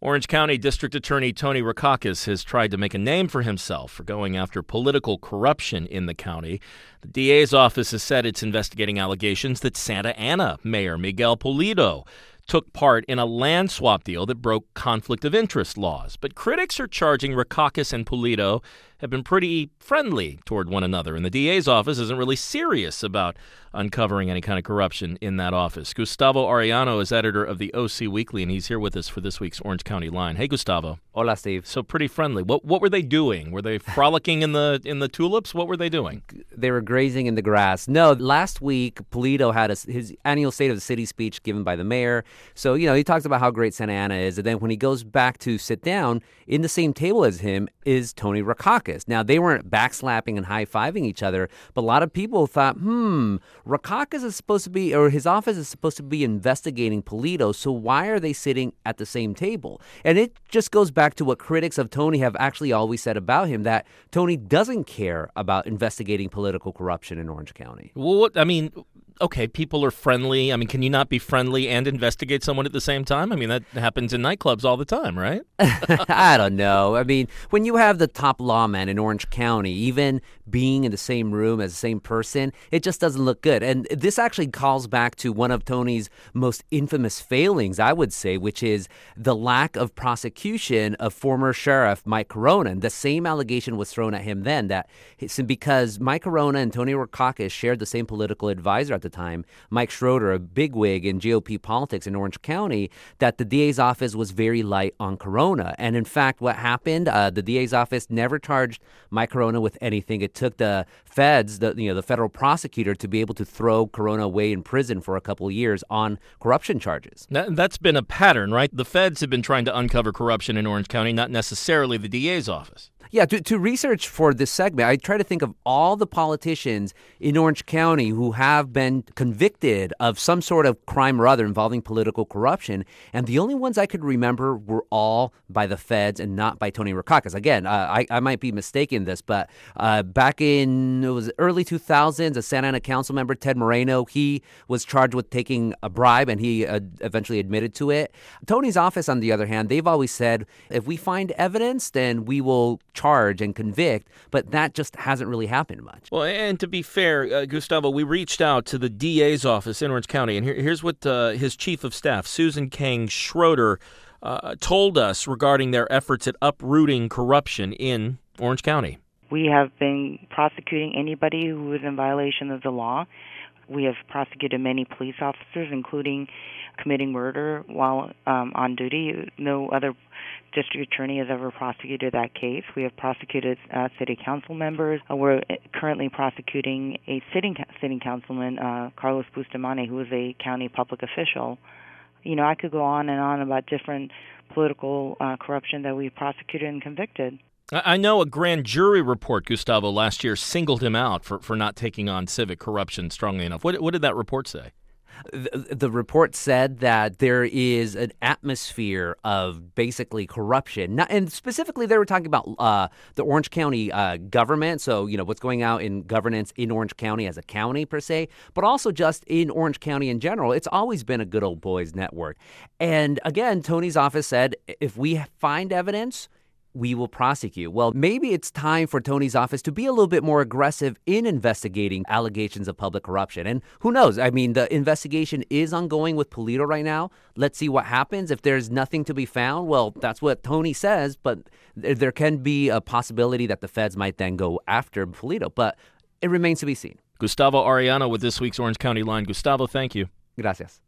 Orange County District Attorney Tony Rackauckas has tried to make a name for himself for going after political corruption in the county. The DA's office has said it's investigating allegations that Santa Ana Mayor Miguel Pulido took part in a land swap deal that broke conflict of interest laws. But critics are charging Rackauckas and Pulido have been pretty friendly toward one another, and the DA's office isn't really serious about uncovering any kind of corruption in that office. Gustavo Arellano is editor of the OC Weekly, and he's here with us for this week's Orange County Line. Hey, Gustavo. Hola, Steve. So pretty friendly. What were they doing? Were they frolicking in the tulips? What were they doing? They were grazing in the grass. No, last week, Pulido had his annual State of the City speech given by the mayor. So, he talks about how great Santa Ana is, and then when he goes back to sit down, in the same table as him is Tony Rackauckas. Now, they weren't backslapping and high-fiving each other, but a lot of people thought, Rackauckas is supposed to be, or his office is supposed to be investigating Pulido, so why are they sitting at the same table? And it just goes back to what critics of Tony have actually always said about him, that Tony doesn't care about investigating political corruption in Orange County. Well, okay, people are friendly. Can you not be friendly and investigate someone at the same time? That happens in nightclubs all the time, right? I don't know. When you have the top lawman in Orange County, even being in the same room as the same person, it just doesn't look good. And this actually calls back to one of Tony's most infamous failings, I would say, which is the lack of prosecution of former Sheriff Mike Corona. And the same allegation was thrown at him then, that because Mike Corona and Tony Rackauckas shared the same political advisor at the time, Mike Schroeder, a bigwig in GOP politics in Orange County, that the DA's office was very light on Corona. And in fact, what happened, the DA's office never charged Mike Corona with anything. It took the feds, the federal prosecutor, to be able to throw Corona away in prison for a couple of years on corruption charges. That's been a pattern, right? The feds have been trying to uncover corruption in Orange County, not necessarily the DA's office. Yeah, to research for this segment, I try to think of all the politicians in Orange County who have been convicted of some sort of crime or other involving political corruption, and the only ones I could remember were all by the feds and not by Tony Rackauckas. Again, I might be mistaken in this, but back in early 2000s, a Santa Ana council member, Ted Moreno, he was charged with taking a bribe, and he eventually admitted to it. Tony's office, on the other hand, they've always said, if we find evidence, then we will charge and convict, but that just hasn't really happened much. Well, and to be fair, Gustavo, we reached out to the DA's office in Orange County, and here's what his chief of staff, Susan Kang Schroeder, told us regarding their efforts at uprooting corruption in Orange County. We have been prosecuting anybody who is in violation of the law. We have prosecuted many police officers, including committing murder while on duty. No other district attorney has ever prosecuted that case. We have prosecuted city council members. We're currently prosecuting a sitting councilman, Carlos Bustamante, who is a county public official. I could go on and on about different political corruption that we've prosecuted and convicted. I know a grand jury report, Gustavo, last year singled him out for not taking on civic corruption strongly enough. What did that report say? The report said that there is an atmosphere of basically corruption. And specifically, they were talking about the Orange County government. So, what's going out in governance in Orange County as a county per se, but also just in Orange County in general. It's always been a good old boys network. And again, Tony's office said, if we find evidence, we will prosecute. Well, maybe it's time for Tony's office to be a little bit more aggressive in investigating allegations of public corruption. And who knows? The investigation is ongoing with Pulido right now. Let's see what happens. If there's nothing to be found, well, that's what Tony says, but there can be a possibility that the feds might then go after Pulido. But it remains to be seen. Gustavo Arellano with this week's Orange County Line. Gustavo, thank you. Gracias.